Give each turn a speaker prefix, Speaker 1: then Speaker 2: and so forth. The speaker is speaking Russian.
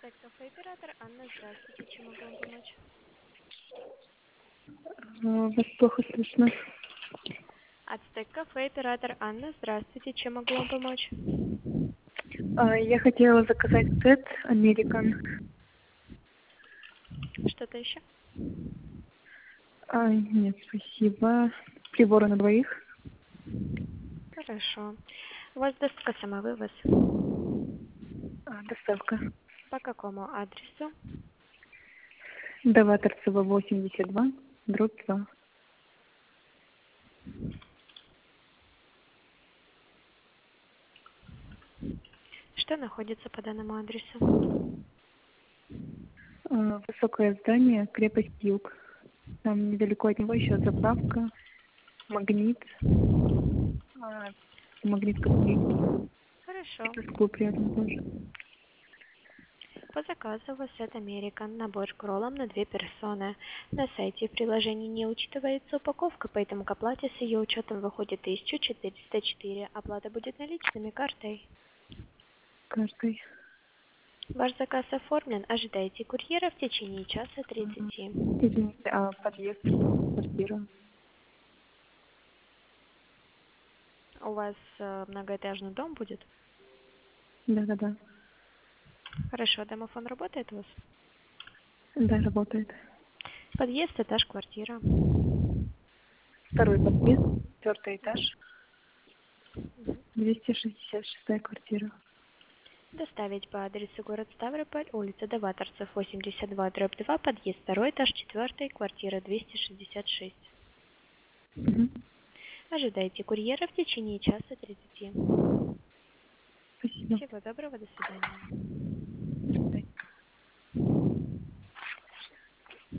Speaker 1: Кафе оператор Анна, здравствуйте. Чем могу вам помочь?
Speaker 2: Вас плохо слышно.
Speaker 1: Кафе оператор Анна, здравствуйте. Чем могу вам помочь?
Speaker 2: Я хотела заказать сет American.
Speaker 1: Что-то еще?
Speaker 2: Нет, спасибо. Приборы на двоих.
Speaker 1: Хорошо. У вас доставка самовывоз.
Speaker 2: Доставка.
Speaker 1: По какому адресу?
Speaker 2: Даваторцева 82, дробь 2.
Speaker 1: Что находится по данному адресу?
Speaker 2: Высокое здание, крепость Юг. Там недалеко от него еще заправка, магнит, магнит кафе.
Speaker 1: Хорошо.
Speaker 2: Фитнес-клуб рядом тоже.
Speaker 1: По заказу у вас сет American, набор к роллам на 2 персоны. На сайте и приложении не учитывается упаковка, поэтому к оплате с ее учетом выходит 1404. Оплата будет наличными картой.
Speaker 2: Каждый.
Speaker 1: Ваш заказ оформлен. Ожидайте курьера в течение часа 30.
Speaker 2: Извините, подъезд, квартира.
Speaker 1: У вас многоэтажный дом будет?
Speaker 2: Да.
Speaker 1: Хорошо, домофон работает у вас?
Speaker 2: Да, работает.
Speaker 1: Подъезд, этаж, квартира.
Speaker 2: Второй подъезд, 4-й этаж,
Speaker 1: Мгм.
Speaker 2: 266 квартира.
Speaker 1: Доставить по адресу город Ставрополь, улица Даваторцев, 82, дробь 2, подъезд, второй этаж, 4, квартира 266.
Speaker 2: Мгм.
Speaker 1: Ожидайте курьера в течение часа 30.
Speaker 2: Спасибо.
Speaker 1: Всего доброго, до свидания.